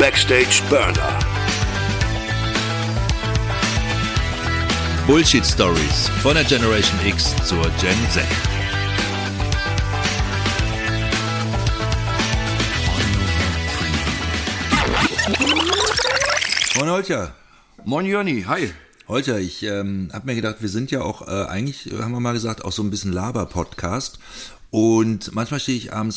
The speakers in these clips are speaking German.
Backstage Burner. Bullshit Stories von der Generation X zur Gen Z. Moin Holger. Moin Jörni, hi. Holger, ich habe mir gedacht, wir sind ja auch eigentlich, haben wir mal gesagt, auch so ein bisschen Laber-Podcast. Und manchmal wache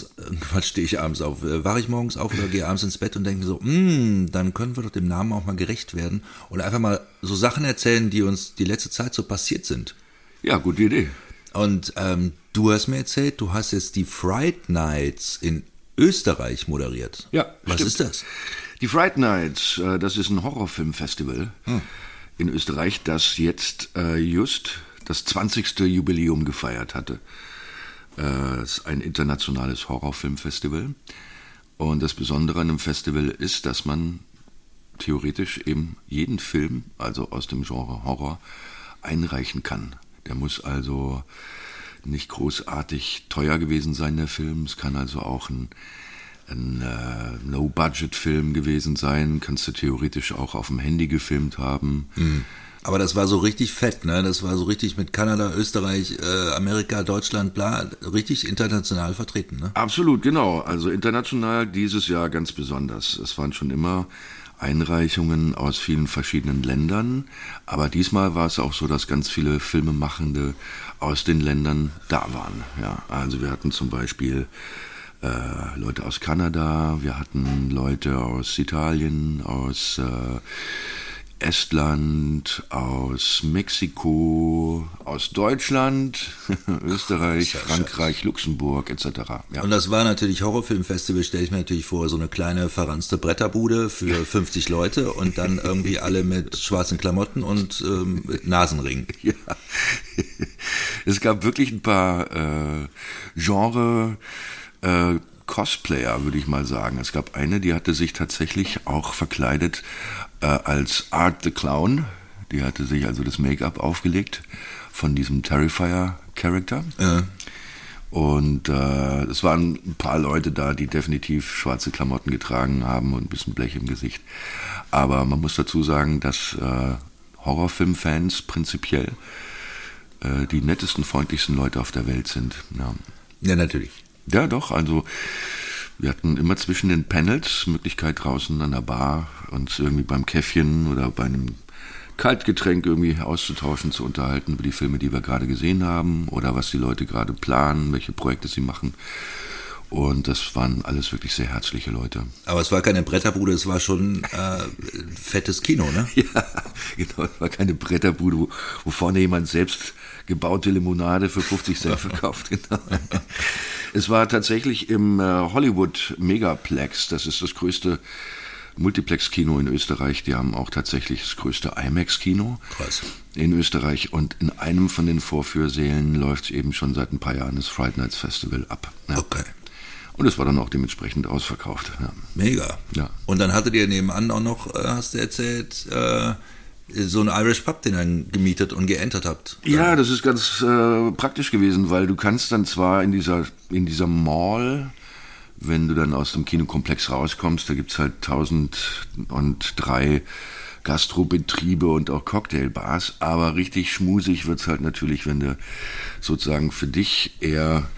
ich morgens auf oder gehe abends ins Bett und denke so, dann können wir doch dem Namen auch mal gerecht werden und einfach mal so Sachen erzählen, die uns die letzte Zeit so passiert sind. Ja, gute Idee. Und du hast mir erzählt, du hast jetzt die Fright Nights in Österreich moderiert. Ja, was stimmt. ist das? Die Fright Nights, das ist ein Horrorfilmfestival in Österreich, das jetzt just das 20. Jubiläum gefeiert hatte. Es ist ein internationales Horrorfilmfestival. Und das Besondere an dem Festival ist, dass man theoretisch eben jeden Film, also aus dem Genre Horror, einreichen kann. Der muss also nicht großartig teuer gewesen sein, der Film. Es kann also auch ein No-Budget-Film gewesen sein. Kannst du theoretisch auch auf dem Handy gefilmt haben. Aber das war so richtig fett, ne? Das war so richtig mit Kanada, Österreich, Amerika, Deutschland, bla, richtig international vertreten, ne? Absolut, genau. Also international dieses Jahr ganz besonders. Es waren schon immer Einreichungen aus vielen verschiedenen Ländern, aber diesmal war es auch so, dass ganz viele Filmemachende aus den Ländern da waren. Ja, also wir hatten zum Beispiel Leute aus Kanada, wir hatten Leute aus Italien, aus Estland, aus Mexiko, aus Deutschland, Österreich, Frankreich, Luxemburg etc. Ja. Und das war natürlich Horrorfilmfestival, stelle ich mir natürlich vor, so eine kleine verranzte Bretterbude für 50 Leute und dann irgendwie alle mit schwarzen Klamotten und mit Nasenringen. Ja. Es gab wirklich ein paar Genre Cosplayer, würde ich mal sagen. Es gab eine, die hatte sich tatsächlich auch verkleidet als Art the Clown. Die hatte sich also das Make-up aufgelegt von diesem Terrifier-Charakter. Und es waren ein paar Leute da, die definitiv schwarze Klamotten getragen haben und ein bisschen Blech im Gesicht. Aber man muss dazu sagen, dass Horrorfilmfans prinzipiell die nettesten, freundlichsten Leute auf der Welt sind. Ja, ja, natürlich. Ja, doch, also wir hatten immer zwischen den Panels Möglichkeit draußen an der Bar uns irgendwie beim Käffchen oder bei einem Kaltgetränk irgendwie auszutauschen, zu unterhalten über die Filme, die wir gerade gesehen haben oder was die Leute gerade planen, welche Projekte sie machen. Und das waren alles wirklich sehr herzliche Leute. Aber es war keine Bretterbude, es war schon fettes Kino, ne? Ja, genau, es war keine Bretterbude, wo vorne jemand selbst gebaute Limonade für 50 Cent verkauft. Genau. Es war tatsächlich im Hollywood Megaplex, das ist das größte Multiplex-Kino in Österreich. Die haben auch tatsächlich das größte IMAX-Kino in Österreich. Und in einem von den Vorführsälen läuft eben schon seit ein paar Jahren das Fright Nights Festival ab. Ja. Okay. Und es war dann auch dementsprechend ausverkauft. Ja. Mega. Ja. Und dann hattet ihr nebenan auch noch, hast du erzählt, so einen Irish Pub, den ihr gemietet und geentert habt. Ja, das ist ganz praktisch gewesen, weil du kannst dann zwar in dieser Mall, wenn du dann aus dem Kinokomplex rauskommst, da gibt's halt 1003 Gastrobetriebe und auch Cocktailbars, aber richtig schmusig wird's halt natürlich, wenn du sozusagen für dich eher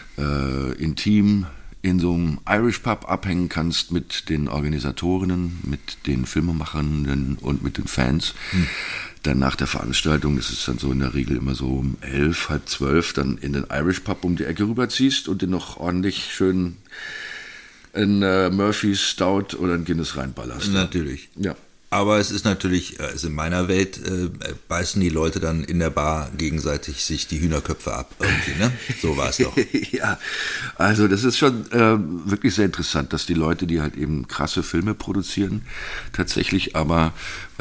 intim in so einem Irish Pub abhängen kannst mit den Organisatorinnen, mit den Filmemachern und mit den Fans. Dann nach der Veranstaltung, das ist dann so in der Regel immer so um 11, halb 12, dann in den Irish Pub um die Ecke rüberziehst und dir noch ordentlich schön ein Murphy's Stout oder ein Guinness reinballerst. Natürlich. Ja. Aber es ist natürlich, also in meiner Welt beißen die Leute dann in der Bar gegenseitig sich die Hühnerköpfe ab irgendwie, ne? So war es doch. Ja, also das ist schon wirklich sehr interessant, dass die Leute, die halt eben krasse Filme produzieren, tatsächlich aber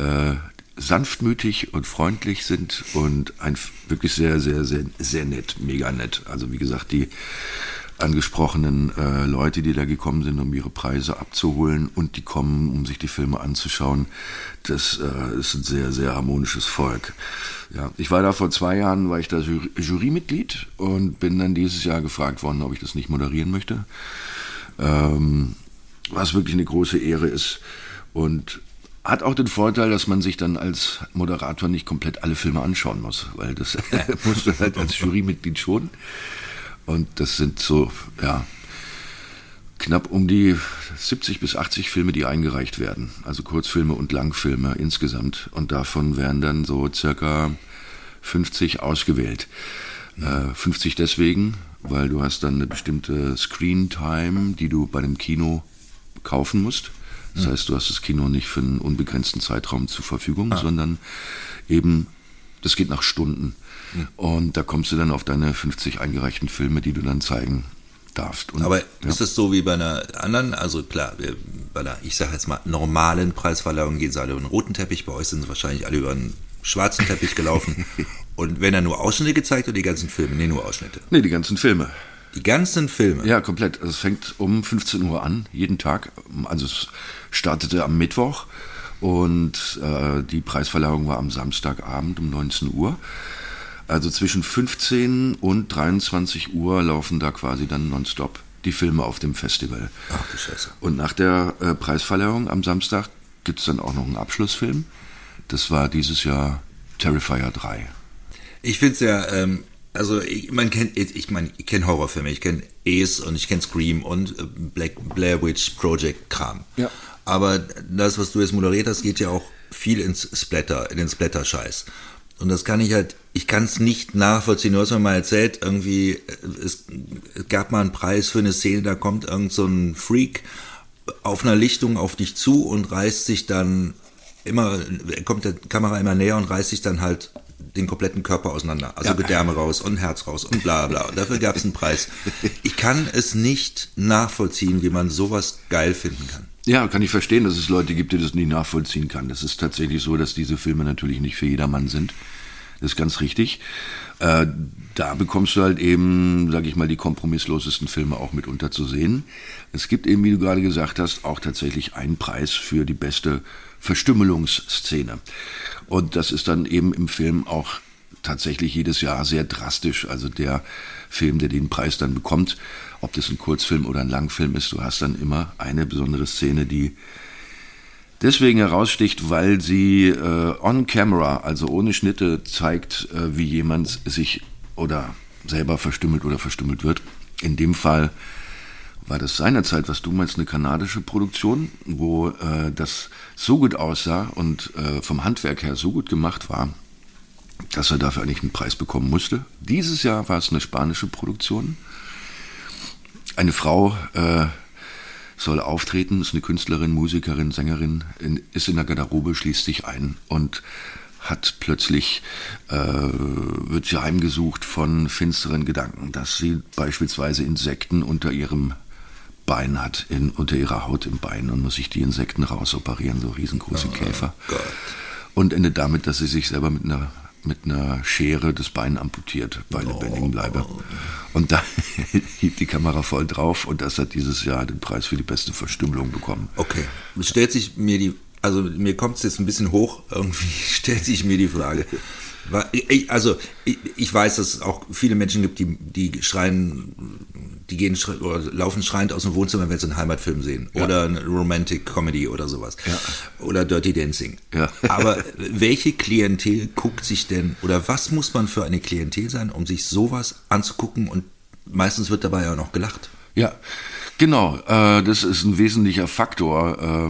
sanftmütig und freundlich sind und wirklich sehr, sehr, sehr, sehr nett, mega nett. Also wie gesagt, die angesprochenen Leute, die da gekommen sind, um ihre Preise abzuholen und die kommen, um sich die Filme anzuschauen, das ist ein sehr, sehr harmonisches Volk. Ja, ich war da vor 2 Jahren, war ich da Jurymitglied und bin dann dieses Jahr gefragt worden, ob ich das nicht moderieren möchte. was wirklich eine große Ehre ist. Und hat auch den Vorteil, dass man sich dann als Moderator nicht komplett alle Filme anschauen muss, weil das musst du halt als Jurymitglied schon. Und das sind so, ja, knapp um die 70 bis 80 Filme, die eingereicht werden. Also Kurzfilme und Langfilme insgesamt. Und davon werden dann so circa 50 ausgewählt. 50 deswegen, weil du hast dann eine bestimmte Screen-Time, die du bei dem Kino kaufen musst. Das heißt, du hast das Kino nicht für einen unbegrenzten Zeitraum zur Verfügung, sondern eben, das geht nach Stunden. Und da kommst du dann auf deine 50 eingereichten Filme, die du dann zeigen darfst. Und, aber ist es so wie bei einer anderen, also klar, bei einer, ich sage jetzt mal, normalen Preisverleihung gehen sie alle über einen roten Teppich, bei euch sind sie wahrscheinlich alle über einen schwarzen Teppich gelaufen. Und werden dann nur Ausschnitte gezeigt oder die ganzen Filme? Nee, nur Ausschnitte. Nee, die ganzen Filme. Die ganzen Filme? Ja, komplett. Also es fängt um 15 Uhr an, jeden Tag. Also es startete am Mittwoch und die Preisverleihung war am Samstagabend um 19 Uhr. Also zwischen 15 und 23 Uhr laufen da quasi dann nonstop die Filme auf dem Festival. Ach du Scheiße. Und nach der Preisverleihung am Samstag gibt es dann auch noch einen Abschlussfilm. Das war dieses Jahr Terrifier 3. Ich finde es ja, also ich kenne Horrorfilme, ich kenne Ace und ich kenne Scream und Blair Witch Project Kram. Ja. Aber das, was du jetzt moderiert hast, geht ja auch viel in den Splatter-Scheiß. Und das kann ich kann es nicht nachvollziehen. Du hast mir mal erzählt, irgendwie, es gab mal einen Preis für eine Szene, da kommt irgend so ein Freak auf einer Lichtung auf dich zu und reißt sich dann kommt der Kamera immer näher und reißt sich dann halt den kompletten Körper auseinander. Also Gedärme raus und Herz raus und bla bla. Und dafür gab es einen Preis. Ich kann es nicht nachvollziehen, wie man sowas geil finden kann. Ja, kann ich verstehen, dass es Leute gibt, die das nicht nachvollziehen kann. Das ist tatsächlich so, dass diese Filme natürlich nicht für jedermann sind. Das ist ganz richtig. Da bekommst du halt eben, sag ich mal, die kompromisslosesten Filme auch mitunter zu sehen. Es gibt eben, wie du gerade gesagt hast, auch tatsächlich einen Preis für die beste Verstümmelungsszene. Und das ist dann eben im Film auch tatsächlich jedes Jahr sehr drastisch. Also der Film, der den Preis dann bekommt, ob das ein Kurzfilm oder ein Langfilm ist, du hast dann immer eine besondere Szene, die deswegen heraussticht, weil sie on camera, also ohne Schnitte, zeigt, wie jemand sich oder selber verstümmelt oder verstümmelt wird. In dem Fall war das seinerzeit, was du meinst, eine kanadische Produktion, wo das so gut aussah und vom Handwerk her so gut gemacht war, dass er dafür eigentlich einen Preis bekommen musste. Dieses Jahr war es eine spanische Produktion. Eine Frau soll auftreten, ist eine Künstlerin, Musikerin, Sängerin, ist in der Garderobe, schließt sich ein und hat plötzlich, wird sie heimgesucht von finsteren Gedanken, dass sie beispielsweise Insekten unter ihrem Bein hat, unter ihrer Haut im Bein und muss sich die Insekten rausoperieren, so riesengroße Käfer. Gott. Und endet damit, dass sie sich selber mit einer Schere das Bein amputiert bei lebendigem Leibe. Und da hielt die Kamera voll drauf und das hat dieses Jahr den Preis für die beste Verstümmelung bekommen. Okay. Es stellt sich mir mir kommt es jetzt ein bisschen hoch, irgendwie stellt sich mir die Frage. Ich weiß, dass es auch viele Menschen gibt, die schreien, oder laufen schreiend aus dem Wohnzimmer, wenn sie einen Heimatfilm sehen. Ja. Oder eine Romantic Comedy oder sowas. Ja. Oder Dirty Dancing. Ja. Aber welche Klientel guckt sich denn, oder was muss man für eine Klientel sein, um sich sowas anzugucken? Und meistens wird dabei ja noch gelacht. Ja, genau. Das ist ein wesentlicher Faktor,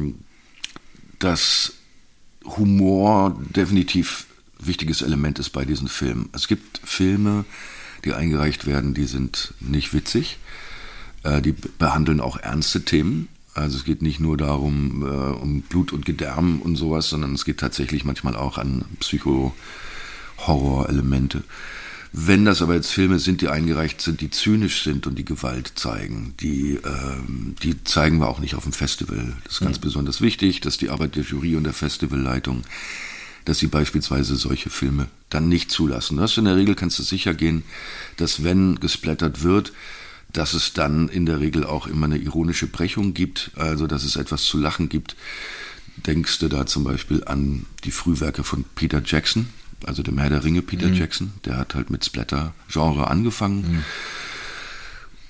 dass Humor definitiv wichtiges Element ist bei diesen Filmen. Es gibt Filme, die eingereicht werden, die sind nicht witzig. Die behandeln auch ernste Themen. Also es geht nicht nur darum, um Blut und Gedärm und sowas, sondern es geht tatsächlich manchmal auch an Psycho-Horror-Elemente. Wenn das aber jetzt Filme sind, die eingereicht sind, die zynisch sind und die Gewalt zeigen, die zeigen wir auch nicht auf dem Festival. Das ist ganz besonders wichtig, dass die Arbeit der Jury und der Festivalleitung, dass sie beispielsweise solche Filme dann nicht zulassen. In der Regel kannst du sicher gehen, dass wenn gesplattert wird, dass es dann in der Regel auch immer eine ironische Brechung gibt, also dass es etwas zu lachen gibt. Denkst du da zum Beispiel an die Frühwerke von Peter Jackson, also dem Herr der Ringe Peter Jackson, der hat halt mit Splatter-Genre angefangen.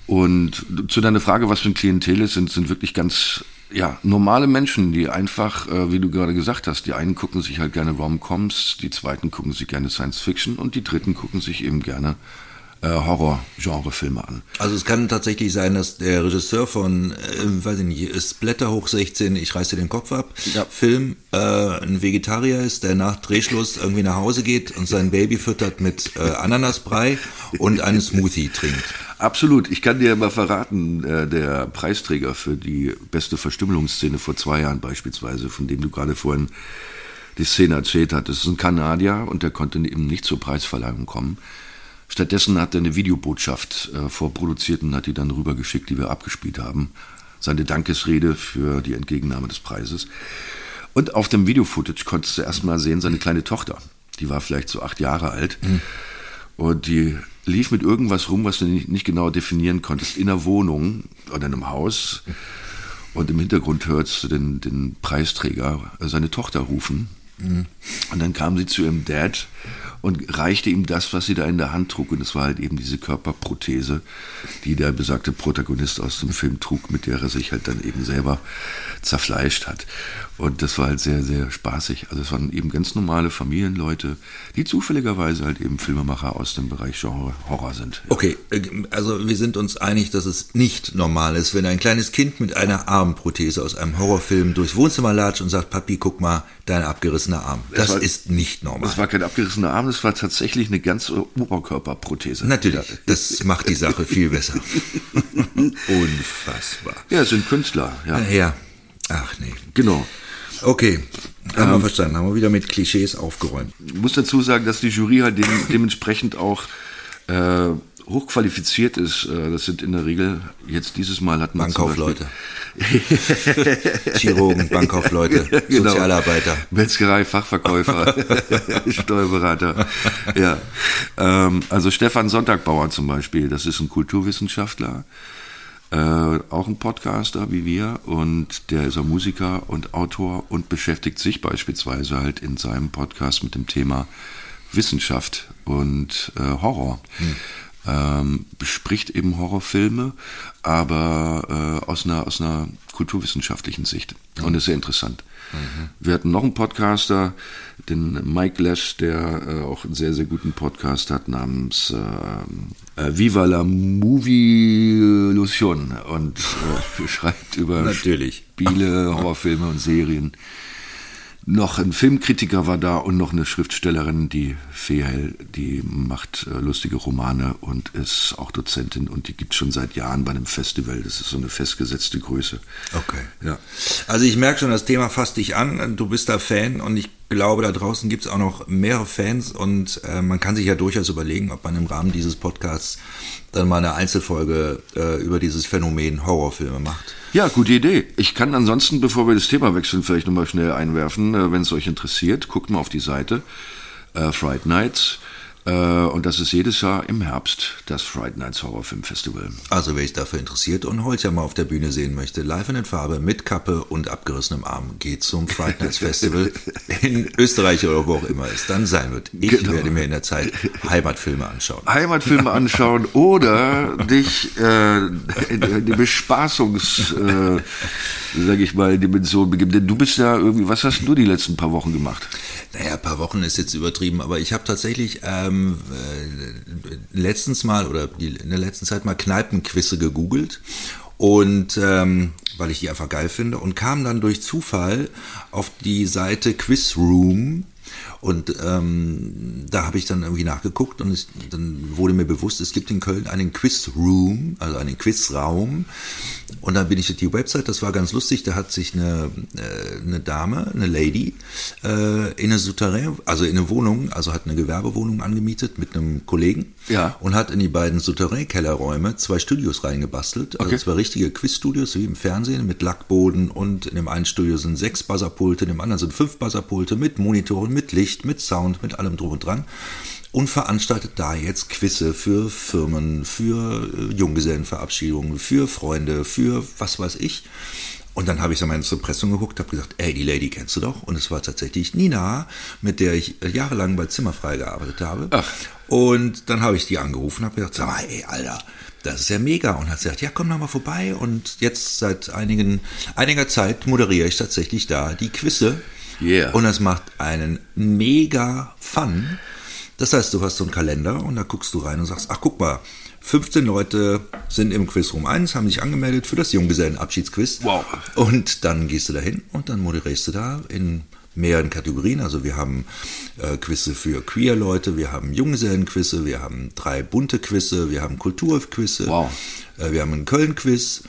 Und zu deiner Frage, was für ein Klientel ist, sind wirklich ganz normale Menschen, die einfach, wie du gerade gesagt hast, die einen gucken sich halt gerne Rom-Coms, die zweiten gucken sich gerne Science-Fiction und die dritten gucken sich eben gerne Horror-Genre-Filme an. Also es kann tatsächlich sein, dass der Regisseur von, weiß ich nicht, Splatter hoch 16, ich reiß dir den Kopf ab, Film, ein Vegetarier ist, der nach Drehschluss irgendwie nach Hause geht und sein Baby füttert mit Ananasbrei und einen Smoothie trinkt. Absolut. Ich kann dir mal verraten, der Preisträger für die beste Verstümmelungsszene vor 2 Jahren beispielsweise, von dem du gerade vorhin die Szene erzählt hattest, ist ein Kanadier und der konnte eben nicht zur Preisverleihung kommen. Stattdessen hat er eine Videobotschaft vorproduziert und hat die dann rübergeschickt, die wir abgespielt haben. Seine Dankesrede für die Entgegennahme des Preises. Und auf dem Video-Footage konntest du erst mal sehen, seine kleine Tochter. Die war vielleicht so 8 Jahre alt. Und die lief mit irgendwas rum, was du nicht genau definieren konntest, in einer Wohnung oder in einem Haus. Und im Hintergrund hörst du den Preisträger seine Tochter rufen. Und dann kam sie zu ihrem Dad und reichte ihm das, was sie da in der Hand trug. Und es war halt eben diese Körperprothese, die der besagte Protagonist aus dem Film trug, mit der er sich halt dann eben selber zerfleischt hat. Und das war halt sehr, sehr spaßig. Also es waren eben ganz normale Familienleute, die zufälligerweise halt eben Filmemacher aus dem Bereich Genre Horror sind. Ja. Okay, also wir sind uns einig, dass es nicht normal ist, wenn ein kleines Kind mit einer Armprothese aus einem Horrorfilm durchs Wohnzimmer latscht und sagt, Papi, guck mal, dein abgerissener Arm. Das ist nicht normal. Das war kein abgerissener Arm, das war tatsächlich eine ganze Oberkörperprothese. Natürlich, das macht die Sache viel besser. Unfassbar. Ja, es sind Künstler. Ja. Ach nee. Genau. Okay, haben wir verstanden. Haben wir wieder mit Klischees aufgeräumt. Ich muss dazu sagen, dass die Jury halt dementsprechend auch hochqualifiziert ist. Das sind in der Regel, jetzt dieses Mal hatten wir Bankkaufleute. Chirurgen, Bankkaufleute, genau. Sozialarbeiter. Metzgerei, Fachverkäufer, Steuerberater. Ja. Also Stefan Sonntagbauer zum Beispiel, das ist ein Kulturwissenschaftler. Auch ein Podcaster wie wir und der ist auch Musiker und Autor und beschäftigt sich beispielsweise halt in seinem Podcast mit dem Thema Wissenschaft und Horror. Bespricht eben Horrorfilme, aber aus einer kulturwissenschaftlichen Sicht und ist sehr interessant. Wir hatten noch einen Podcaster, den Mike Lesch, der auch einen sehr, sehr guten Podcast hat namens Viva la Movie-Illusion und schreibt über Spiele, Horrorfilme und Serien. Noch ein Filmkritiker war da und noch eine Schriftstellerin, die Fehel, die macht lustige Romane und ist auch Dozentin und die gibt es schon seit Jahren bei einem Festival. Das ist so eine festgesetzte Größe. Okay. Ja. Also ich merke schon, das Thema fasst dich an. Du bist da Fan und ich glaube, da draußen gibt es auch noch mehrere Fans und man kann sich ja durchaus überlegen, ob man im Rahmen dieses Podcasts dann mal eine Einzelfolge über dieses Phänomen Horrorfilme macht. Ja, gute Idee. Ich kann ansonsten, bevor wir das Thema wechseln, vielleicht nochmal schnell einwerfen, wenn es euch interessiert, guckt mal auf die Seite Fright Nights. Und das ist jedes Jahr im Herbst das Fright Nights Horrorfilm Festival. Also wer sich dafür interessiert und Holzer mal auf der Bühne sehen möchte, live in Farbe, mit Kappe und abgerissenem Arm, geht zum Fright Nights Festival in Österreich oder wo auch immer es dann sein wird. Ich werde mir in der Zeit Heimatfilme anschauen. Oder dich in die sag ich mal, Dimension begeben. Denn du bist ja irgendwie, was hast du die letzten paar Wochen gemacht? Naja, ein paar Wochen ist jetzt übertrieben, aber ich habe tatsächlich letztens mal oder in der letzten Zeit mal Kneipenquizze gegoogelt und weil ich die einfach geil finde und kam dann durch Zufall auf die Seite Quizroom. Und da habe ich dann irgendwie nachgeguckt und dann wurde mir bewusst, es gibt in Köln einen Quizroom, also einen Quizraum. Und dann bin ich auf die Website, das war ganz lustig, da hat sich eine Dame, eine Lady, in eine Souterrain, also in eine Wohnung, also hat eine Gewerbewohnung angemietet mit einem Kollegen und hat in die beiden Souterrain-Kellerräume 2 Studios reingebastelt. Also 2 richtige Quizstudios, wie im Fernsehen, mit Lackboden und in dem einen Studio sind 6 Buzzerpulte, in dem anderen sind 5 Buzzerpulte mit Monitoren, mit Licht, mit Sound, mit allem drum und dran und veranstaltet da jetzt Quizze für Firmen, für Junggesellenverabschiedungen, für Freunde, für was weiß ich. Und dann habe ich so meine Impressum geguckt, habe gesagt, ey, die Lady kennst du doch. Und es war tatsächlich Nina, mit der ich jahrelang bei Zimmerfrei gearbeitet habe. Ach. Und dann habe ich die angerufen und habe gesagt, sag mal, ey, Alter, das ist ja mega. Und hat gesagt, ja, komm doch mal vorbei. Und jetzt seit einiger Zeit moderiere ich tatsächlich da die Quizze. Yeah. Und es macht einen mega Fun. Das heißt, du hast so einen Kalender und da guckst du rein und sagst, ach guck mal, 15 Leute sind im Quizroom 1, haben sich angemeldet für das Junggesellenabschiedsquiz. Wow. Und dann gehst du da hin und dann moderierst du da in mehreren Kategorien. Also wir haben Quizze für Queer-Leute, wir haben Junggesellenquizze, wir haben 3 bunte Quizze, wir haben Kulturquizze, wow. Wir haben einen Köln-Quiz.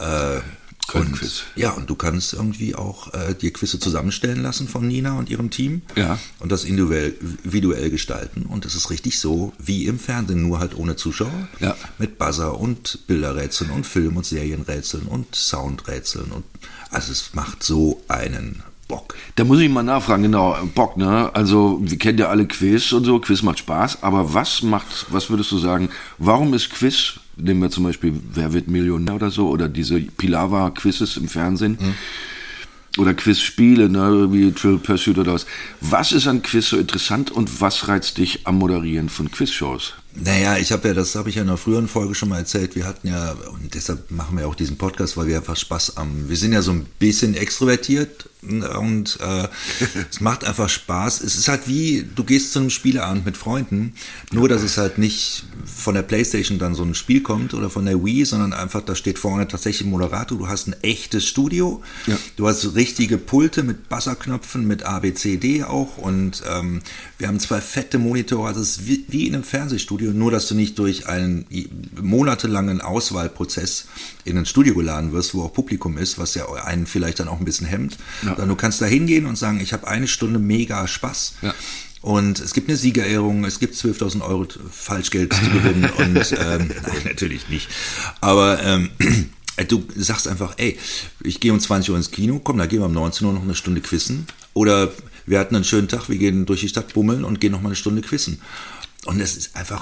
Köln-Quiz. Ja, und du kannst irgendwie auch dir Quizze zusammenstellen lassen von Nina und ihrem Team. Ja. Und das individuell gestalten. Und es ist richtig so wie im Fernsehen, nur halt ohne Zuschauer. Ja. Mit Buzzer und Bilderrätseln und Film- und Serienrätseln und Soundrätseln. Und also es macht so einen Bock. Da muss ich mal nachfragen, genau, Bock, ne? Also, wir kennen ja alle Quiz und so, Quiz macht Spaß, aber was würdest du sagen, warum ist Quiz, nehmen wir zum Beispiel Wer wird Millionär oder so, oder diese Pilawa-Quizzes im Fernsehen, oder Quizspiele, ne, wie Trivial Pursuit oder was ist an Quiz so interessant und was reizt dich am Moderieren von Quizshows? Naja, das habe ich ja in einer früheren Folge schon mal erzählt, wir hatten ja, und deshalb machen wir auch diesen Podcast, weil wir einfach wir sind ja so ein bisschen extrovertiert und es macht einfach Spaß. Es ist halt wie, du gehst zu einem Spieleabend mit Freunden, nur dass es halt nicht von der Playstation dann so ein Spiel kommt oder von der Wii, sondern einfach, da steht vorne tatsächlich ein Moderator, du hast ein echtes Studio, du hast richtige Pulte mit Buzzerknöpfen, mit A, B, C, D auch und wir haben 2 fette Monitore, also es ist wie in einem Fernsehstudio, nur dass du nicht durch einen monatelangen Auswahlprozess in ein Studio geladen wirst, wo auch Publikum ist, was ja einen vielleicht dann auch ein bisschen hemmt. Ja. Sondern du kannst da hingehen und sagen, ich habe 1 Stunde mega Spaß. Ja. Und es gibt eine Siegerehrung, es gibt 12.000 Euro Falschgeld zu gewinnen und nein, natürlich nicht. Aber du sagst einfach, ey, ich gehe um 20 Uhr ins Kino, komm, da gehen wir um 19 Uhr noch eine Stunde quizzen. Oder wir hatten einen schönen Tag, wir gehen durch die Stadt bummeln und gehen noch mal eine Stunde quizzen. Und es ist einfach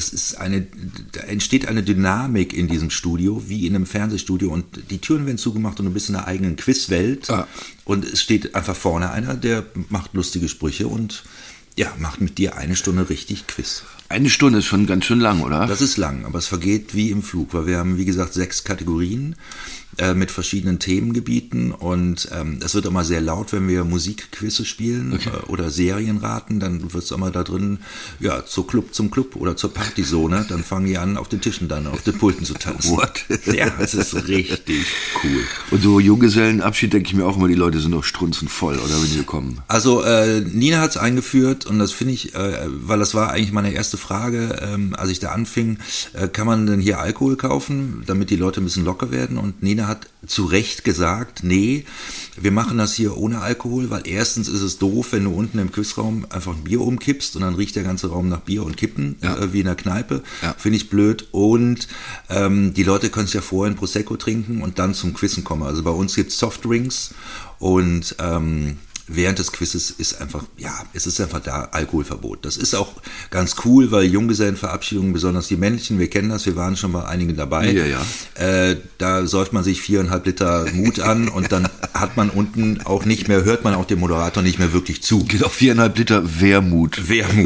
da entsteht eine Dynamik in diesem Studio, wie in einem Fernsehstudio und die Türen werden zugemacht und du bist in einer eigenen Quizwelt und es steht einfach vorne einer, der macht lustige Sprüche und ja, macht mit dir 1 Stunde richtig Quiz. 1 Stunde ist schon ganz schön lang, oder? Das ist lang, aber es vergeht wie im Flug, weil wir haben, wie gesagt, 6 Kategorien mit verschiedenen Themengebieten und es wird immer sehr laut, wenn wir Musikquizze spielen oder Serienraten, dann wird es immer da drin, ja, zum Club oder zur Partyzone, dann fangen die an, auf den Tischen dann, auf den Pulten zu tanzen. What? Ja, es ist richtig cool. Und so Junggesellenabschied denke ich mir auch immer, die Leute sind noch strunzenvoll, oder wenn sie kommen. Also Nina hat es eingeführt und das finde ich, weil das war eigentlich meine erste Frage, als ich da anfing, kann man denn hier Alkohol kaufen, damit die Leute ein bisschen locker werden? Und Nina hat zu Recht gesagt, nee, wir machen das hier ohne Alkohol, weil erstens ist es doof, wenn du unten im Quizraum einfach ein Bier umkippst und dann riecht der ganze Raum nach Bier und Kippen, wie in der Kneipe. Ja. Finde ich blöd. Und die Leute können es ja vorher in Prosecco trinken und dann zum Quizzen kommen. Also bei uns gibt es Softdrinks und während des Quizzes ist einfach, es ist einfach da Alkoholverbot. Das ist auch ganz cool, weil Junggesellenverabschiedungen, besonders die männlichen, wir kennen das, wir waren schon bei einigen dabei. Ja. Da säuft man sich 4,5 Liter Mut an und dann hat man unten auch nicht mehr, hört man auch dem Moderator nicht mehr wirklich zu. Genau, 4,5 Liter Wermut.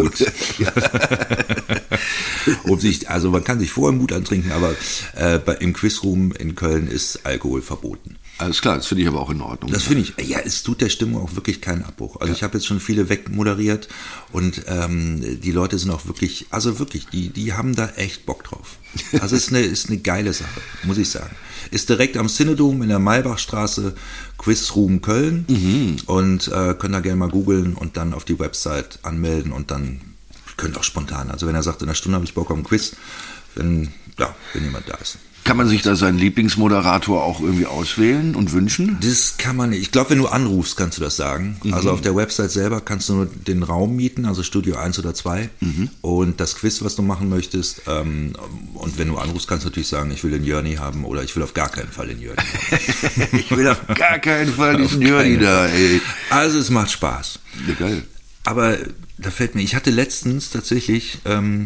Also man kann sich vorher Mut antrinken, aber im Quizroom in Köln ist Alkohol verboten. Alles klar, das finde ich aber auch in Ordnung. Das finde ich, es tut der Stimmung auch wirklich keinen Abbruch. Also ich habe jetzt schon viele wegmoderiert und die Leute sind auch wirklich, die haben da echt Bock drauf. Also ist eine geile Sache, muss ich sagen. Ist direkt am Synodom in der Maybachstraße, Quizroom Köln und könnt da gerne mal googeln und dann auf die Website anmelden und dann könnt auch spontan, also wenn er sagt, in einer Stunde habe ich Bock auf einen Quiz, wenn jemand da ist. Kann man sich da seinen Lieblingsmoderator auch irgendwie auswählen und wünschen? Das kann man nicht. Ich glaube, wenn du anrufst, kannst du das sagen. Also auf der Website selber kannst du nur den Raum mieten, also Studio 1 oder 2 und das Quiz, was du machen möchtest. Und wenn du anrufst, kannst du natürlich sagen, ich will den Jörni haben oder ich will auf gar keinen Fall den Jörni haben. Ich will auf gar keinen Fall diesen Jörni da, ey. Also es macht Spaß. Ja, geil. Aber da fällt mir, ich hatte letztens tatsächlich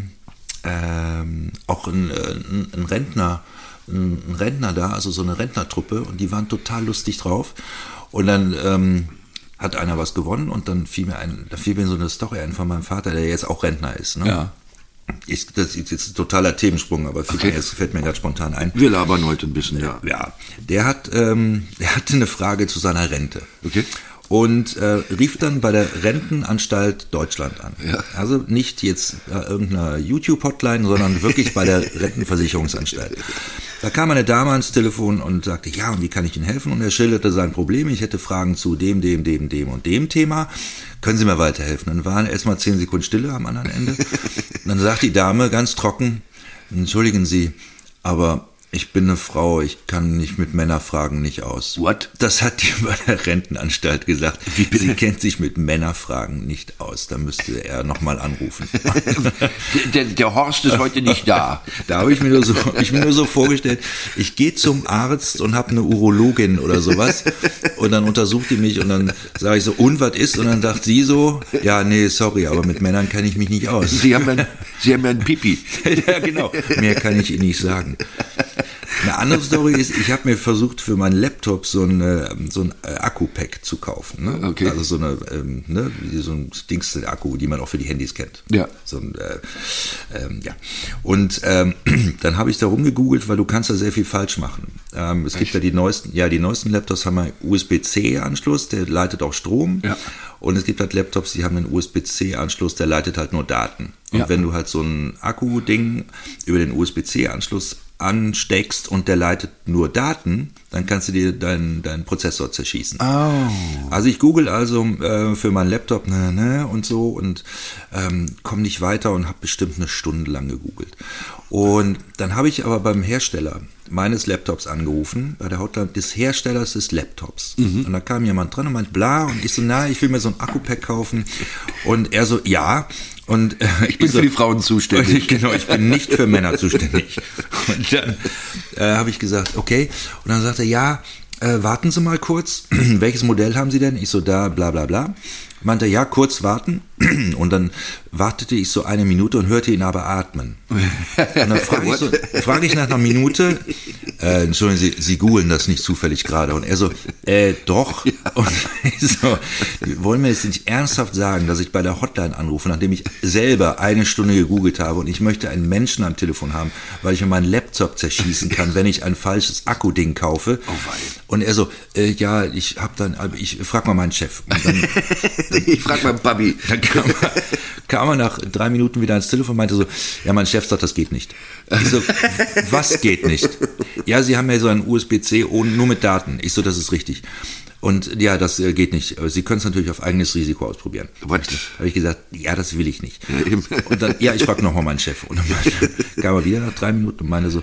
auch einen Rentner da, also so eine Rentnertruppe und die waren total lustig drauf und dann hat einer was gewonnen und dann fiel mir so eine Story ein von meinem Vater, der jetzt auch Rentner ist. Ne? Ja. Das ist jetzt ein totaler Themensprung, aber es fällt mir gerade spontan ein. Wir labern heute ein bisschen, ja. Ja, der hatte eine Frage zu seiner Rente. Okay. Und rief dann bei der Rentenanstalt Deutschland an. Ja. Also nicht jetzt irgendeiner YouTube-Hotline, sondern wirklich bei der Rentenversicherungsanstalt. Da kam eine Dame ans Telefon und sagte, ja, und wie kann ich Ihnen helfen? Und er schilderte sein Problem. Ich hätte Fragen zu dem und dem Thema. Können Sie mir weiterhelfen? Dann waren erstmal 10 Sekunden Stille am anderen Ende. Und dann sagt die Dame ganz trocken, entschuldigen Sie, aber ich bin eine Frau, ich kann nicht mit Männerfragen nicht aus. What? Das hat die bei der Rentenanstalt gesagt. Sie kennt sich mit Männerfragen nicht aus. Da müsste er nochmal anrufen. Der Horst ist heute nicht da. Da habe ich mir nur so vorgestellt, ich gehe zum Arzt und habe eine Urologin oder sowas und dann untersucht die mich und dann sage ich so, und was ist? Und dann sagt sie so, ja, nee, sorry, aber mit Männern kenne ich mich nicht aus. Sie haben ja einen Pipi. Ja, genau. Mehr kann ich Ihnen nicht sagen. Eine andere Story ist, ich habe mir versucht, für meinen Laptop so ein Akku-Pack zu kaufen. Ne? Okay. Also so ein Dings, Akku, die man auch für die Handys kennt. Ja. Ja. Und dann habe ich da rumgegoogelt, weil du kannst da sehr viel falsch machen. Es gibt ja die neuesten Laptops haben einen USB-C-Anschluss, der leitet auch Strom. Ja. Und es gibt halt Laptops, die haben einen USB-C-Anschluss, der leitet halt nur Daten. Und wenn du halt so ein Akku-Ding über den USB-C-Anschluss ansteckst und der leitet nur Daten, dann kannst du dir deinen Prozessor zerschießen. Oh. Also ich google für meinen Laptop und so und komme nicht weiter und habe bestimmt eine Stunde lang gegoogelt. Und dann habe ich aber beim Hersteller meines Laptops angerufen, bei der Hotline des Herstellers des Laptops. Mhm. Und da kam jemand dran und meint, bla, und ich so, ich will mir so ein Akku-Pack kaufen. Und er so, ja. Und ich bin für die Frauen zuständig. Genau, ich bin nicht für Männer zuständig. Und dann habe ich gesagt, okay. Und dann sagte er, ja, warten Sie mal kurz. Welches Modell haben Sie denn? Ich so, da, bla bla bla. Meinte er, ja, kurz warten. Und dann wartete ich so 1 Minute und hörte ihn aber atmen. Und dann frage ich nach einer Minute, entschuldigen Sie googeln das nicht zufällig gerade. Und er so, doch. Ja. Und ich so, wollen wir jetzt nicht ernsthaft sagen, dass ich bei der Hotline anrufe, nachdem ich selber 1 Stunde gegoogelt habe und ich möchte einen Menschen am Telefon haben, weil ich mir meinen Laptop zerschießen kann, wenn ich ein falsches Akku-Ding kaufe. Oh wei. Und er so, ja, ich frag mal meinen Chef. Und dann, ich frag mal Babi. Dann kam er nach 3 Minuten wieder ans Telefon und meinte so, ja, mein Chef sagt, das geht nicht. Ich so, was geht nicht? Ja, Sie haben ja so einen USB-C nur mit Daten. Ich so, das ist richtig. Und ja, das geht nicht. Sie können es natürlich auf eigenes Risiko ausprobieren. What? Habe ich gesagt, ja, das will ich nicht. Und dann, ja, ich frage nochmal meinen Chef. Und dann kam er wieder nach 3 Minuten und meinte so,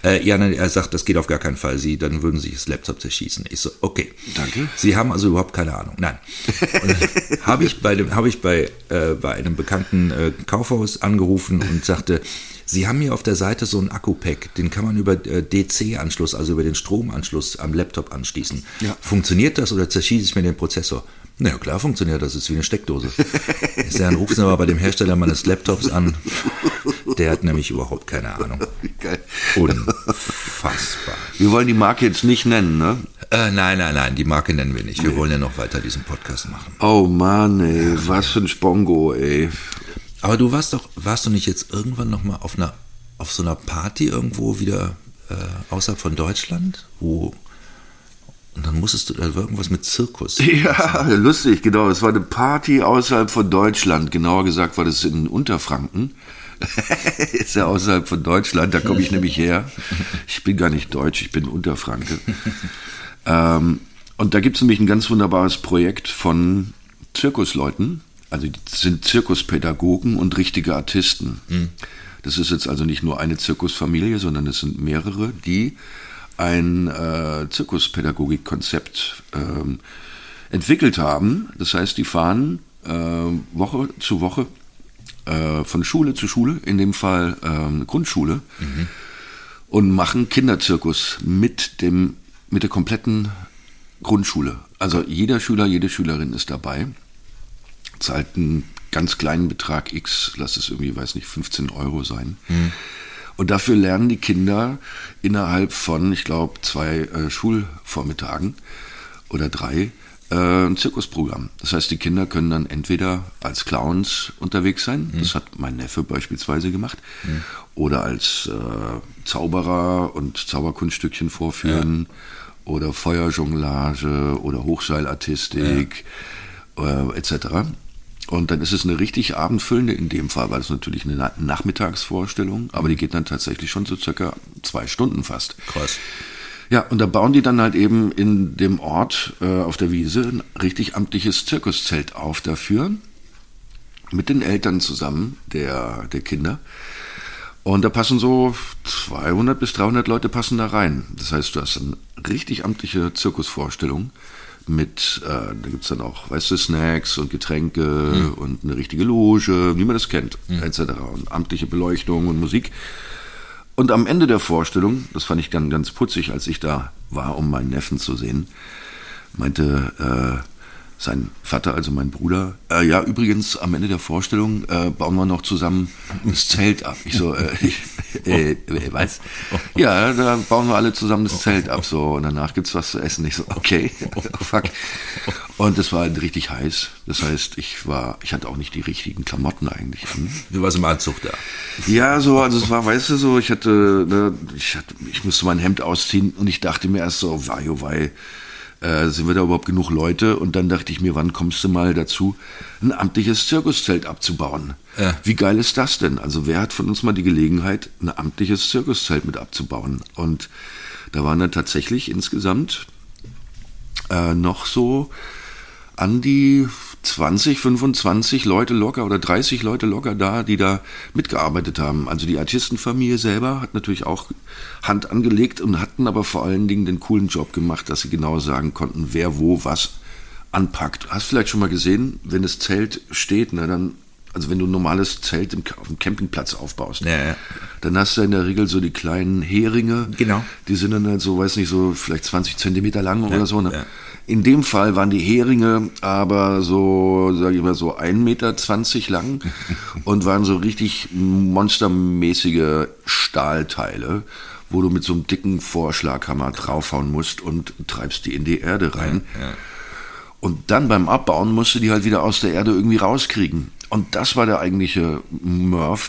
er sagt, das geht auf gar keinen Fall. Dann würden Sie das Laptop zerschießen. Ich so, okay. Danke. Sie haben also überhaupt keine Ahnung. Nein. Und dann habe ich bei einem bekannten Kaufhaus angerufen und sagte, Sie haben hier auf der Seite so einen Akku-Pack, den kann man über DC-Anschluss, also über den Stromanschluss am Laptop anschließen. Ja. Funktioniert das oder zerschieße ich mir den Prozessor? Na ja, klar funktioniert das, ist wie eine Steckdose. Dann rufen Sie aber bei dem Hersteller meines Laptops an. Der hat nämlich überhaupt keine Ahnung. Geil. Unfassbar. Wir wollen die Marke jetzt nicht nennen, ne? Nein, die Marke nennen wir nicht. Wir wollen ja noch weiter diesen Podcast machen. Oh Mann, ey, was für ein Spongo, ey. Aber du warst du nicht jetzt irgendwann nochmal auf so einer Party irgendwo wieder außerhalb von Deutschland? Und dann musstest du da irgendwas mit Zirkus. Ja, lustig, genau. Es war eine Party außerhalb von Deutschland. Genauer gesagt war das in Unterfranken. Ist ja außerhalb von Deutschland, da komme ich nämlich her. Ich bin gar nicht deutsch, ich bin Unterfranke. Und da gibt es nämlich ein ganz wunderbares Projekt von Zirkusleuten. Also die sind Zirkuspädagogen und richtige Artisten. Mhm. Das ist jetzt also nicht nur eine Zirkusfamilie, sondern es sind mehrere, die ein Zirkuspädagogikkonzept entwickelt haben. Das heißt, die fahren Woche zu Woche von Schule zu Schule, in dem Fall Grundschule, und machen Kinderzirkus mit der kompletten Grundschule. Also jeder Schüler, jede Schülerin ist dabei. Zahlt einen ganz kleinen Betrag X, lass es irgendwie, 15 € sein. Mhm. Und dafür lernen die Kinder innerhalb von, ich glaube, 2 Schulvormittagen oder 3 ein Zirkusprogramm. Das heißt, die Kinder können dann entweder als Clowns unterwegs sein, das hat mein Neffe beispielsweise gemacht, oder als Zauberer und Zauberkunststückchen vorführen, oder Feuerjonglage oder Hochseilartistik etc. Und dann ist es eine richtig abendfüllende, in dem Fall war das natürlich eine Nachmittagsvorstellung, aber die geht dann tatsächlich schon so circa 2 Stunden fast. Krass. Ja, und da bauen die dann halt eben in dem Ort auf der Wiese ein richtig amtliches Zirkuszelt auf dafür, mit den Eltern zusammen, der Kinder. Und da passen so 200 bis 300 Leute passen da rein. Das heißt, du hast eine richtig amtliche Zirkusvorstellung mit, da gibt's dann auch, weißt du, Snacks und Getränke und eine richtige Loge, wie man das kennt, etc. Und amtliche Beleuchtung und Musik. Und am Ende der Vorstellung, das fand ich dann ganz putzig, als ich da war, um meinen Neffen zu sehen, meinte sein Vater, also mein Bruder, ja, übrigens, am Ende der Vorstellung bauen wir noch zusammen das Zelt ab. Ich so, was? Ja, da bauen wir alle zusammen das Zelt ab, so, und danach gibt's was zu essen. Ich so, okay, fuck. Und das war halt richtig heiß. Das heißt, ich hatte auch nicht die richtigen Klamotten eigentlich an. Du warst im Anzug da. Ja, so, also es war, weißt du, so, ich musste mein Hemd ausziehen und ich dachte mir erst so, wei, oh wei, sind wir da überhaupt genug Leute? Und dann dachte ich mir, wann kommst du mal dazu, ein amtliches Zirkuszelt abzubauen? Ja. Wie geil ist das denn? Also wer hat von uns mal die Gelegenheit, ein amtliches Zirkuszelt mit abzubauen? Und da waren dann tatsächlich insgesamt noch so an die 20, 25 Leute locker oder 30 Leute locker da, die da mitgearbeitet haben. Also die Artistenfamilie selber hat natürlich auch Hand angelegt und hatten aber vor allen Dingen den coolen Job gemacht, dass sie genau sagen konnten, wer wo was anpackt. Hast vielleicht schon mal gesehen, wenn das Zelt steht, ne, dann, also wenn du ein normales Zelt auf dem Campingplatz aufbaust, ja. Dann hast du in der Regel so die kleinen Heringe, genau. Die sind dann halt so, weiß nicht, so vielleicht 20 Zentimeter lang oder so, ne? Ja. In dem Fall waren die Heringe aber so, sage ich mal, so 1,20 Meter lang und waren so richtig monstermäßige Stahlteile, wo du mit so einem dicken Vorschlaghammer draufhauen musst und treibst die in die Erde rein. Ja. Und dann beim Abbauen musst du die halt wieder aus der Erde irgendwie rauskriegen. Und das war der eigentliche Murph,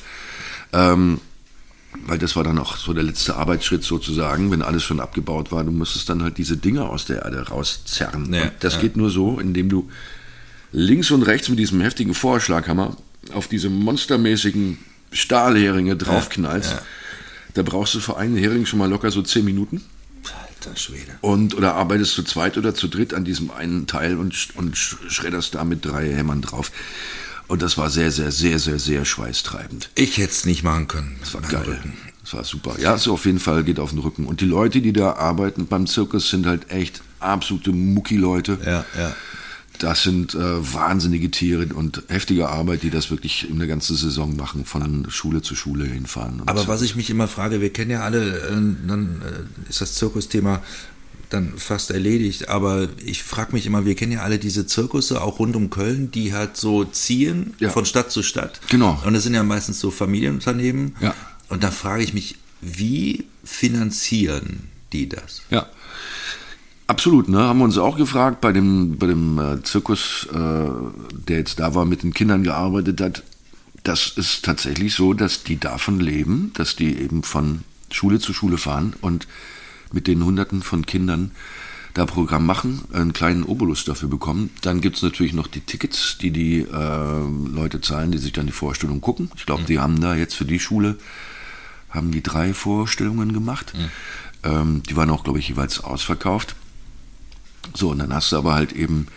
weil das war dann auch so der letzte Arbeitsschritt sozusagen, wenn alles schon abgebaut war. Du musstest dann halt diese Dinger aus der Erde rauszerren. Ja, und das geht nur so, indem du links und rechts mit diesem heftigen Vorschlaghammer auf diese monstermäßigen Stahlheringe draufknallst. Ja. Da brauchst du für einen Hering schon mal locker so 10 Minuten. Alter Schwede. Oder arbeitest zu zweit oder zu dritt an diesem einen Teil und schredderst da mit 3 Hämmern drauf. Und das war sehr, sehr, sehr, sehr, sehr schweißtreibend. Ich hätte es nicht machen können. Das war geil. Rücken. Das war super. Ja, so auf jeden Fall geht auf den Rücken. Und die Leute, die da arbeiten beim Zirkus, sind halt echt absolute Mucki-Leute. Ja. Das sind wahnsinnige Tiere und heftige Arbeit, die das wirklich eine ganze Saison machen, von Schule zu Schule hinfahren. Aber so. Was ich mich immer frage, wir kennen ja alle, dann ist das Zirkusthema dann fast erledigt, aber ich frage mich immer, wir kennen ja alle diese Zirkusse, auch rund um Köln, die halt so ziehen von Stadt zu Stadt. Genau. Und das sind ja meistens so Familienunternehmen. Ja. Und da frage ich mich, wie finanzieren die das? Ja, absolut, ne? Haben wir uns auch gefragt, bei dem Zirkus, der jetzt da war, mit den Kindern gearbeitet hat. Das ist tatsächlich so, dass die davon leben, dass die eben von Schule zu Schule fahren und mit den Hunderten von Kindern da Programm machen, einen kleinen Obolus dafür bekommen. Dann gibt es natürlich noch die Tickets, die Leute zahlen, die sich dann die Vorstellung gucken. Ich glaube, die haben da jetzt für die Schule, haben die 3 Vorstellungen gemacht. Die waren auch, glaube ich, jeweils ausverkauft. So, und dann hast du aber halt eben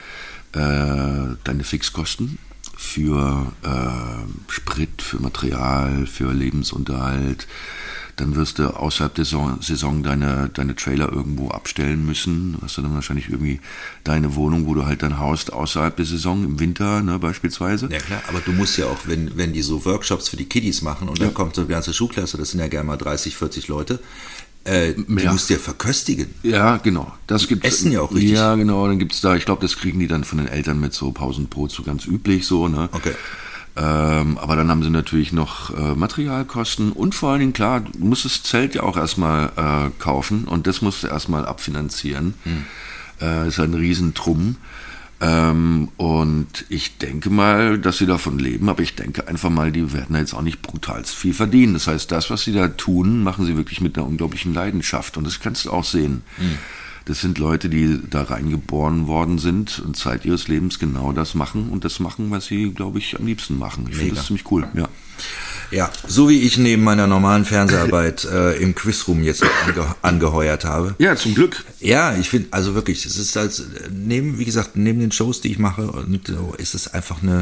deine Fixkosten für Sprit, für Material, für Lebensunterhalt. Dann wirst du außerhalb der Saison deine Trailer irgendwo abstellen müssen. Du hast dann wahrscheinlich irgendwie deine Wohnung, wo du halt dann haust, außerhalb der Saison, im Winter, ne, beispielsweise. Ja klar, aber du musst ja auch, wenn die so Workshops für die Kiddies machen und dann kommt so eine ganze Schulklasse, das sind ja gerne mal 30, 40 Leute, die musst du ja verköstigen. Ja, genau. Das gibt Essen ja auch richtig. Ja, genau. Dann gibt's da, ich glaube, das kriegen die dann von den Eltern mit so Pausenbrot, so ganz üblich so, ne? Okay. Aber dann haben sie natürlich noch Materialkosten und vor allen Dingen, klar, du musst das Zelt ja auch erstmal kaufen und das musst du erstmal abfinanzieren. Ist ein Riesentrumm. Und ich denke mal, dass sie davon leben, aber ich denke einfach mal, die werden jetzt auch nicht brutal viel verdienen. Das heißt, das, was sie da tun, machen sie wirklich mit einer unglaublichen Leidenschaft. Und das kannst du auch sehen. Das sind Leute, die da reingeboren worden sind und Zeit ihres Lebens genau das machen und das machen, was sie, glaube ich, am liebsten machen. Ich finde das ziemlich cool, ja. Ja, so wie ich neben meiner normalen Fernseharbeit im Quizroom jetzt angeheuert habe. Ja, zum Glück. Ja, ich finde, also wirklich, es ist als wie gesagt, neben den Shows, die ich mache, und so, ist es einfach eine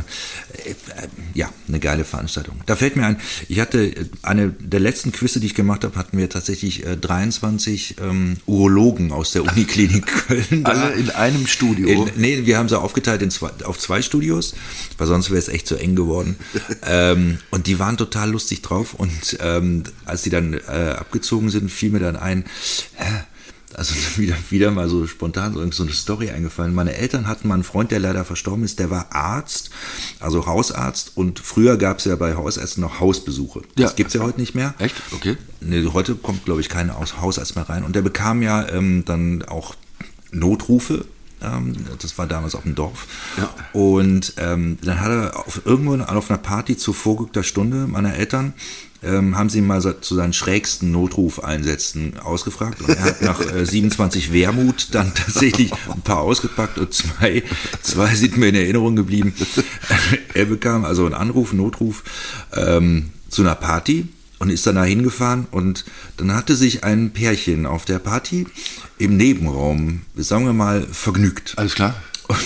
geile Veranstaltung. Da fällt mir ein, ich hatte eine der letzten Quizze, die ich gemacht habe, hatten wir tatsächlich 23 Urologen aus der Uniklinik Köln. Alle in einem Studio? Nee, wir haben sie aufgeteilt auf 2 Studios, weil sonst wäre es echt zu eng geworden. Und die waren total lustig drauf und als die dann abgezogen sind, fiel mir dann ein, also wieder mal so spontan so eine Story eingefallen. Meine Eltern hatten mal einen Freund, der leider verstorben ist, der war Arzt, also Hausarzt, und früher gab es ja bei Hausärzten noch Hausbesuche. Ja. Das gibt's ja heute nicht mehr. Echt? Okay. Nee, heute kommt, glaube ich, kein Hausarzt mehr rein. Und der bekam ja dann auch Notrufe. Das war damals auf dem Dorf. Ja. Und dann hat er irgendwo auf einer Party zu vorgerückter Stunde meiner Eltern, haben sie ihn mal zu seinen schrägsten Notrufeinsätzen ausgefragt. Und er hat nach 27 Wermut dann tatsächlich ein paar ausgepackt und zwei sind mir in Erinnerung geblieben. Er bekam also einen Anruf, einen Notruf zu einer Party und ist dann da hingefahren und dann hatte sich ein Pärchen auf der Party im Nebenraum, sagen wir mal, vergnügt. Alles klar. Und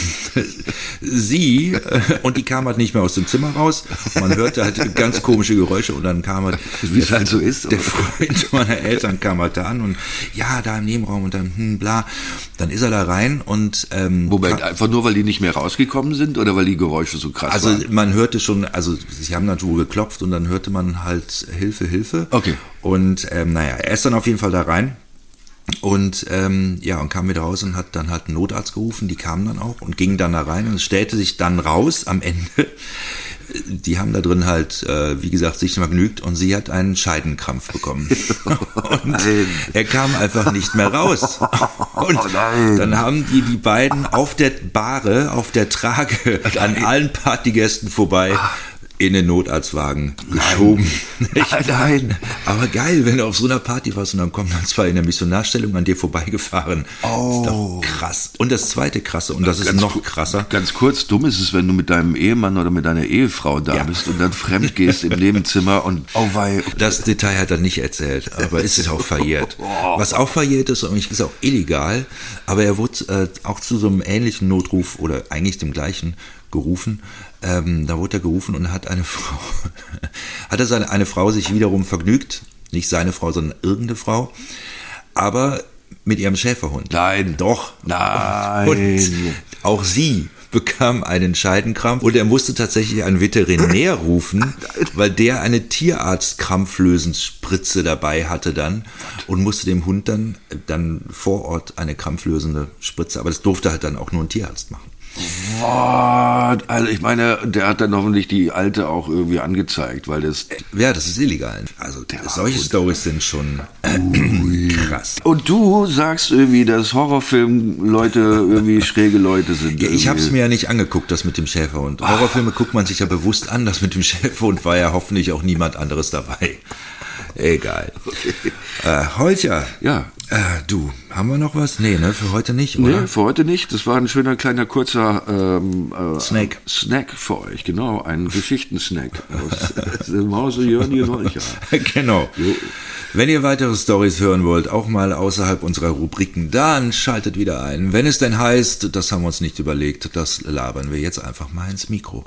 sie, und die kam halt nicht mehr aus dem Zimmer raus, man hörte halt ganz komische Geräusche und dann kam halt, wie es halt so ist, der Freund meiner Eltern kam halt da an und ja, da im Nebenraum und dann bla, dann ist er da rein und Moment, einfach nur, weil die nicht mehr rausgekommen sind oder weil die Geräusche so krass waren? Also man hörte schon, also sie haben dann wohl geklopft und dann hörte man halt Hilfe. Okay. Und er ist dann auf jeden Fall da rein. Und und kam wieder raus und hat dann halt einen Notarzt gerufen, die kamen dann auch und gingen dann da rein und es stellte sich dann raus am Ende, die haben da drin halt, wie gesagt, sich vergnügt und sie hat einen Scheidenkrampf bekommen. Und er kam einfach nicht mehr raus. Und dann haben die beiden auf der Bahre, auf der Trage an allen Partygästen vorbei in den Notarztwagen geschoben. Nein. Aber geil, wenn du auf so einer Party warst und dann kommen dann zwei in der Missionarstellung an dir vorbeigefahren. Oh. Das ist doch krass. Und das zweite krasse, und das ist noch krasser. Ganz kurz, dumm ist es, wenn du mit deinem Ehemann oder mit deiner Ehefrau da bist und dann fremd gehst im Nebenzimmer und wei. Das Detail hat er nicht erzählt, aber es ist auch verjährt. Was auch verjährt ist, und ist auch illegal, aber er wurde auch zu so einem ähnlichen Notruf oder eigentlich dem gleichen gerufen. Da wurde er gerufen und hat eine Frau sich wiederum vergnügt, nicht seine Frau, sondern irgendeine Frau, aber mit ihrem Schäferhund. Nein. Doch. Nein. Und auch sie bekam einen Scheidenkrampf und er musste tatsächlich einen Veterinär rufen, weil der eine Tierarzt-Krampflösensspritze dabei hatte dann und musste dem Hund dann vor Ort eine krampflösende Spritze, aber das durfte halt dann auch nur ein Tierarzt machen. What? Also ich meine, der hat dann hoffentlich die Alte auch irgendwie angezeigt, weil das... Ja, das ist illegal. Also solche Storys sind schon krass. Und du sagst irgendwie, dass Horrorfilm-Leute irgendwie schräge Leute sind. Ja, ich habe es mir ja nicht angeguckt, das mit dem Schäferhund. Horrorfilme guckt man sich ja bewusst an, das mit dem Schäferhund war ja hoffentlich auch niemand anderes dabei. Egal. Okay. Holger. Ja. Du, haben wir noch was? Nee, ne, für heute nicht, oder? Nee, für heute nicht. Das war ein schöner, kleiner, kurzer Snack für euch, genau. Ein Geschichtensnack aus dem Hause Jörn Jenolcher. Genau. Jo. Wenn ihr weitere Storys hören wollt, auch mal außerhalb unserer Rubriken, dann schaltet wieder ein. Wenn es denn heißt, das haben wir uns nicht überlegt, das labern wir jetzt einfach mal ins Mikro.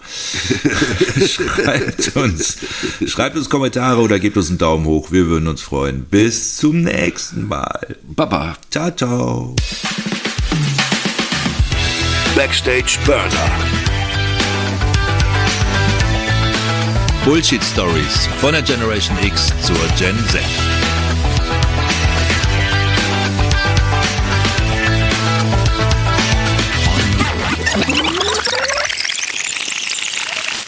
Schreibt uns Kommentare oder gebt uns einen Daumen hoch. Wir würden uns freuen. Bis zum nächsten Mal. Baba. Ciao, ciao. Backstage Burner. Bullshit Stories von der Generation X zur Gen Z.